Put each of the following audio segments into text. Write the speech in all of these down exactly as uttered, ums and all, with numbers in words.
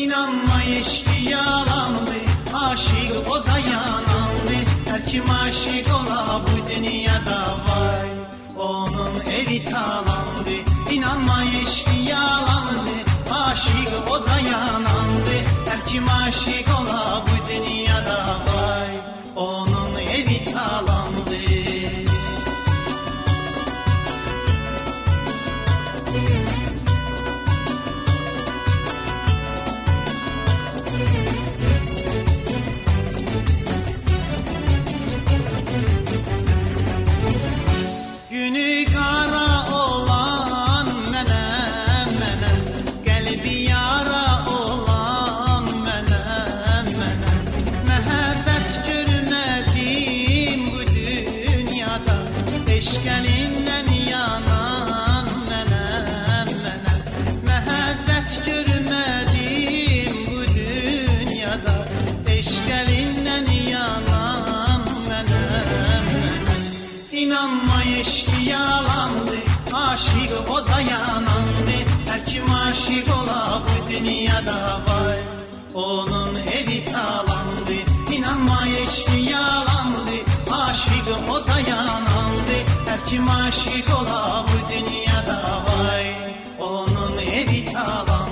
İnanma eşki yalandı, aşık o da yanandı. Her kim aşık ola bu dünyada vay, onun evi talandı. İnanma eşki yalandı, aşık o da yanandı. Her kim aşık ola bu dünyada vay, onun evi talandı. Günü kara olan menem menem, kalbi yara olan menem menem. Mehabbet görmedim bu dünyada, eşk elinden yanan menem menem. Mehabbet görmedim bu dünyada, eşk elinden yanan menem menem. İnanma eşki yalandı, aşık o da yanandı. Her kim aşık ola bu dünyada vay, onun evi talandı. İnanma eşki yalandı, aşık o da yanandı. Her kim aşık ola bu dünyada vay, onun evi talandı.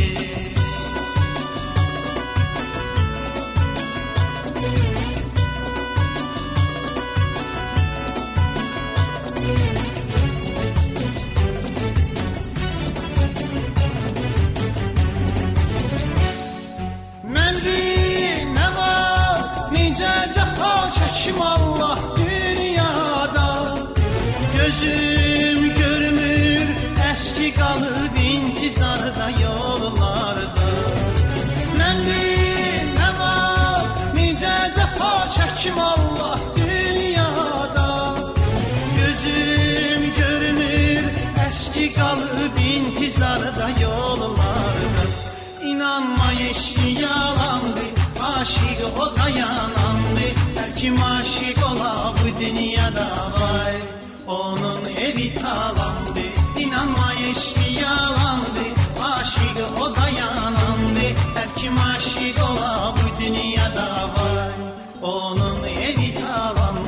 Çekim Allah dünyada, gözüm görmür eski kalıp intizarda yollarda. Ben ne var nice cefa çekim Allah dünyada, gözüm görmür eski kalıp intizarda yollarda. İnanma eşki yalandı, aşık o da yanandı. Her kim aşık ola bu dünyada vay, onun evi talandı. İnanma eşki yalandı, aşık o da yanandı. Her kim aşık ola bu dünyada vay, onun evi talandı.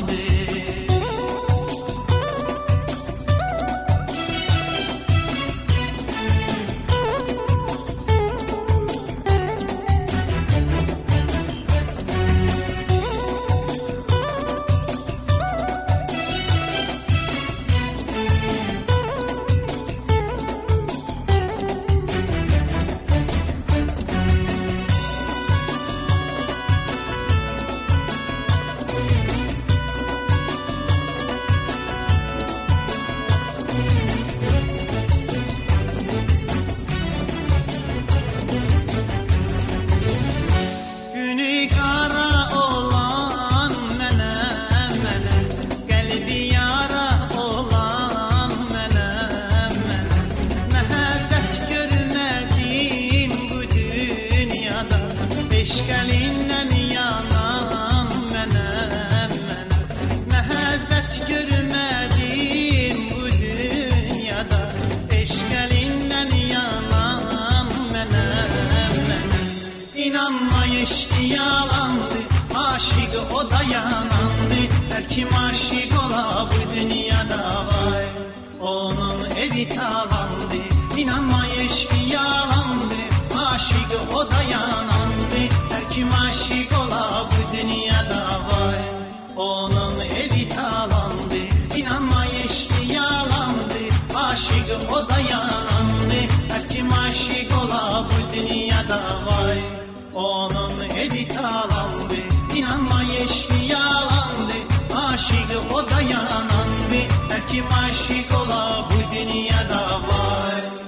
İnanma eşki yalandı, aşık o da yanandı. Her kim aşık ola bu dünyada vay, onun evi talandı. İnanma eşki yalandı, aşık o da yanandı. Her kim aşık ola bu dünyada vay, onun evi talandı. İnanma eşki yalandı, aşık o da yanandı. Her kim aşık ola bu dünyada vay, onun evi talandı. İnanma eşki yalandı, aşık o da yanandı. Her kim aşık ola bu dünyada vay.